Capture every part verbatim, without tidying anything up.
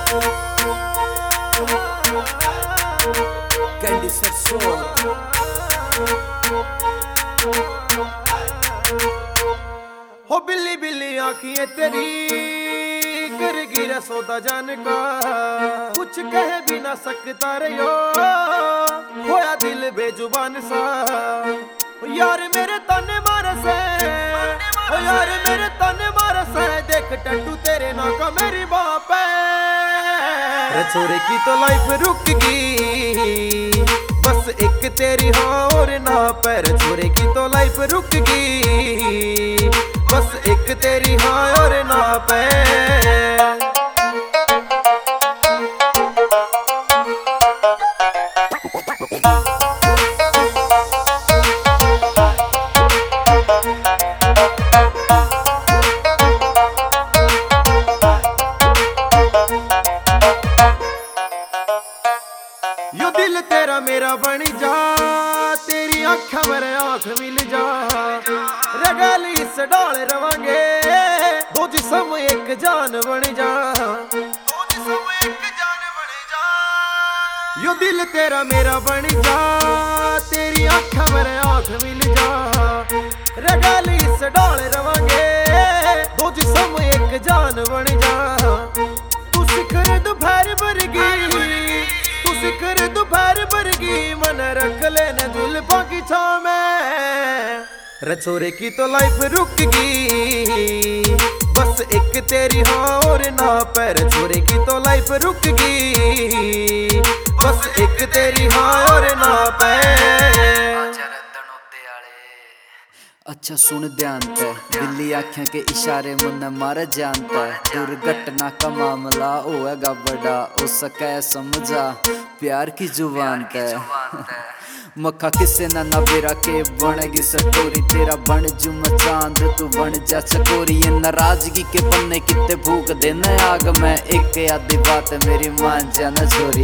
Candy सरसों हो बिल्ली बिल्ली आँखियाँ तेरी करेगी रे सौदा जान का, कुछ कह भी ना सकता रे यो होया दिल बेजुबान सा। यार मेरे ताने मारे से, ओ यार मेरे ताने मारे से, देख टट्टू तेरे ना का मेरी बाप है। छोरे की तो लाइफ रुक गई, बस एक तेरी हाँ और ना पैर। छोरे की तो लाइफ रुक गई, बस एक तेरी हाँ और ना पैर। यो दिल तेरा मेरा बन जा, तेरी आँखों मेरे आँख मिल जा, रगाली इस डाल रवांगे, दो जिस्म एक जान बन जा, दो जिस्म एक जान बन जा। यो दिल तेरा मेरा बन जा, तेरी आँखों मेरे आँख मिल जा, रगाली इस डाल रवांगे, दो जिस्म एक जान बन जा। तू शिखर दोपहर वर्गी, तू शिखर दोपहर वर्गी, मन रख लेना जुल्फों की छांव में। रछोरे की तो लाइफ रुक गई, बस एक तेरी हाँ और ना पैर। छोरे की तो लाइफ रुक गई, बस एक तेरी हाँ और ना पैर। अच्छा सुन ध्यान ते, दिल्ली आँखें के इशारे मुन्ने मारे जानता है। दुर्घटना का मामला होएगा बड़ा, हो सके समझा प्यार की जुबान ते। मक्खा किसे ना ना बेरा के बनेगी सटोरी, तेरा बन जुम चांद तू बन जा चकोरी। ये नाराजगी के पन्ने कितने भूख देना आग में, एक आधी बात मेरी मान जाना छोरी।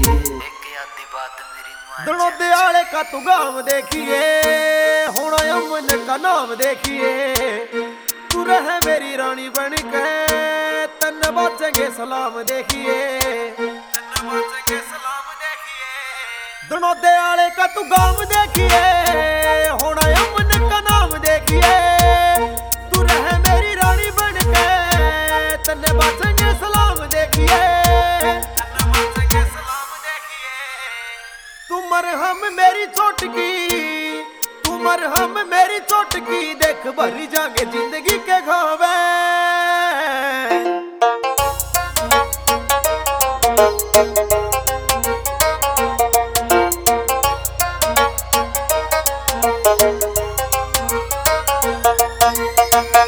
दोनों दयाले का तू गाँव देखिए, होना अमन का नाम देखिए। तू रहे मेरी रानी बन के, तन बाचेंगे सलाम देखिए, तन बाचेंगे सलाम देखिए। दोनों दयाले का तू गाँव देखिए, होना अमन का नाम देखिए। तू रहे मेरी रानी बन के, तन बाचेंगे सलाम देखिए, तन बाचेंगे सलाम देखिए। तू मरहम मेरी चोट की, तू मरहम मेरी चोट की, देख भरी जागे जिंदगी के घावे।